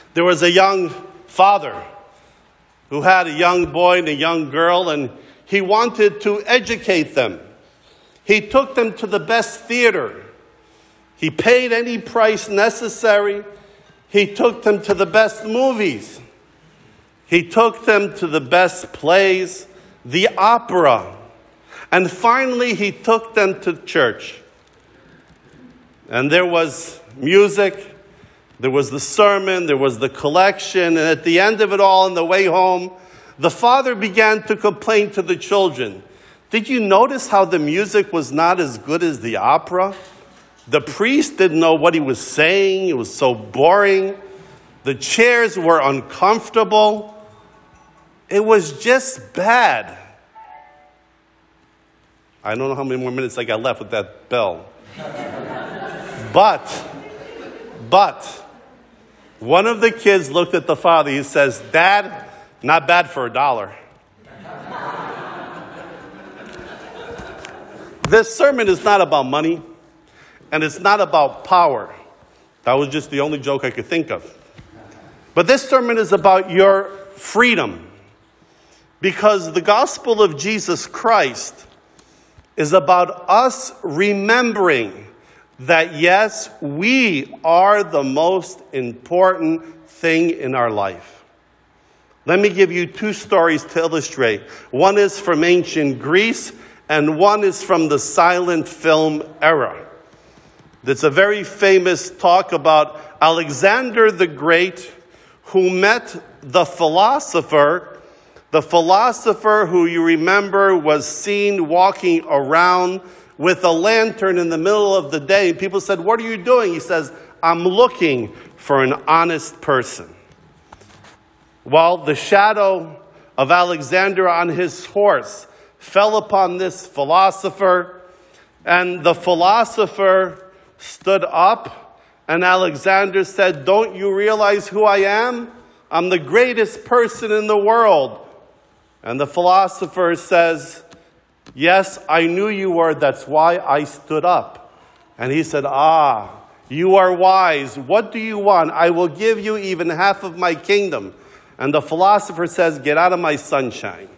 There was a young father who had a young boy and a young girl, and he wanted to educate them. He took them to the best theater. He paid any price necessary. He took them to the best movies. He took them to the best plays, the opera. And finally, he took them to church. And there was music, there was the sermon, there was the collection, and at the end of it all, on the way home, the father began to complain to the children. Did you notice how the music was not as good as the opera? The priest didn't know what he was saying. It was so boring. The chairs were uncomfortable. It was just bad. I don't know how many more minutes I got left with that bell. But, one of the kids looked at the father. He says, "Dad, not bad for $1." This sermon is not about money, and it's not about power. That was just the only joke I could think of. But this sermon is about your freedom, because the gospel of Jesus Christ is about us remembering that, yes, we are the most important thing in our life. Let me give you 2 stories to illustrate. One is from ancient Greece, and one is from the silent film era. It's a very famous talk about Alexander the Great, who met the philosopher who you remember was seen walking around with a lantern in the middle of the day. And people said, "What are you doing?" He says, "I'm looking for an honest person." Well, the shadow of Alexander on his horse fell upon this philosopher, and the philosopher stood up, and Alexander said, "Don't you realize who I am? I'm the greatest person in the world." And the philosopher says, "Yes, I knew you were. That's why I stood up." And he said, "Ah, you are wise. What do you want? I will give you even half of my kingdom." And the philosopher says, "Get out of my sunshine."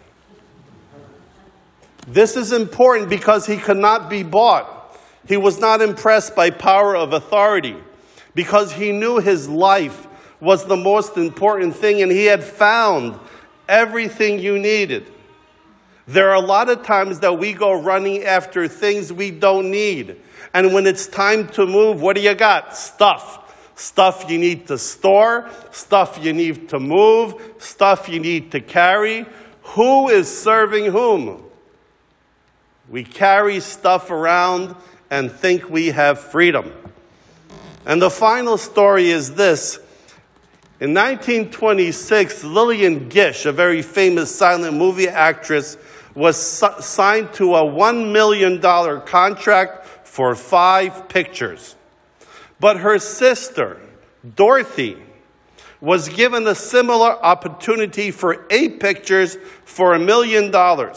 This is important because he could not be bought. He was not impressed by power of authority because he knew his life was the most important thing, and he had found everything you needed. There are a lot of times that we go running after things we don't need. And when it's time to move, what do you got? Stuff. Stuff you need to store, stuff you need to move, stuff you need to carry. Who is serving whom? We carry stuff around and think we have freedom. And the final story is this. In 1926, Lillian Gish, a very famous silent movie actress, was signed to a $1 million contract for 5 pictures. But her sister, Dorothy, was given a similar opportunity for 8 pictures for $1 million.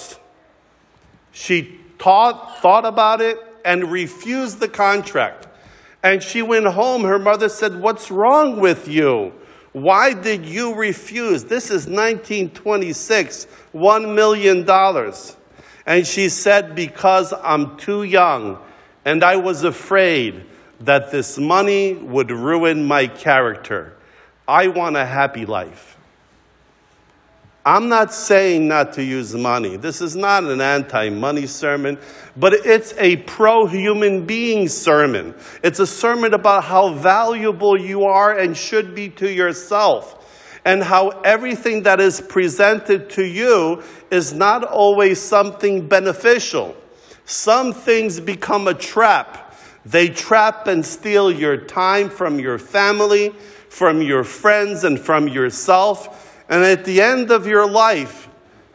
She thought about it and refused the contract. And she went home. Her mother said, "What's wrong with you? Why did you refuse? This is 1926, $1 million. And she said, "Because I'm too young, and I was afraid that this money would ruin my character. I want a happy life." I'm not saying not to use money. This is not an anti-money sermon, but it's a pro-human being sermon. It's a sermon about how valuable you are and should be to yourself, and how everything that is presented to you is not always something beneficial. Some things become a trap. They trap and steal your time from your family, from your friends, and from yourself. And at the end of your life,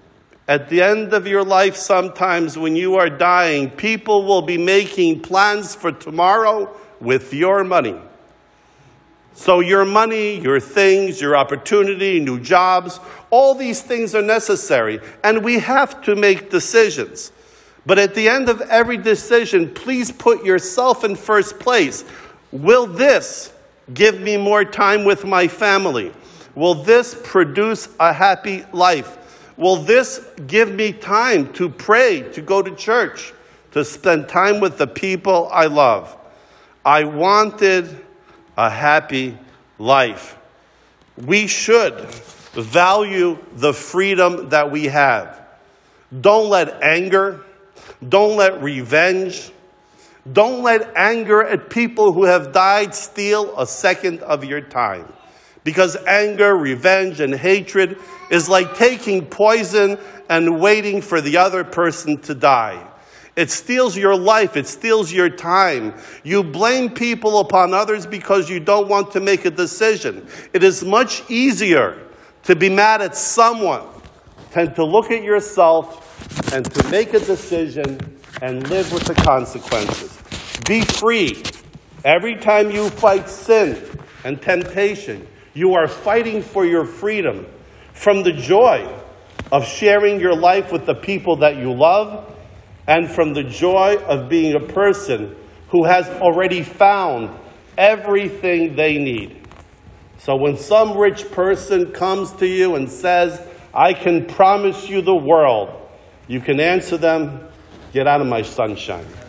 sometimes when you are dying, people will be making plans for tomorrow with your money. So your money, your things, your opportunity, new jobs, all these things are necessary. And we have to make decisions. But at the end of every decision, please put yourself in first place. Will this give me more time with my family? Will this produce a happy life? Will this give me time to pray, to go to church, to spend time with the people I love? I wanted a happy life. We should value the freedom that we have. Don't let anger, don't let revenge, don't let anger at people who have died steal a second of your time. Because anger, revenge, and hatred is like taking poison and waiting for the other person to die. It steals your life. It steals your time. You blame people upon others because you don't want to make a decision. It is much easier to be mad at someone than to look at yourself and to make a decision and live with the consequences. Be free. Every time you fight sin and temptation, you are fighting for your freedom from the joy of sharing your life with the people that you love, and from the joy of being a person who has already found everything they need. So when some rich person comes to you and says, I can promise you the world, you can answer them, get out of my sunshine.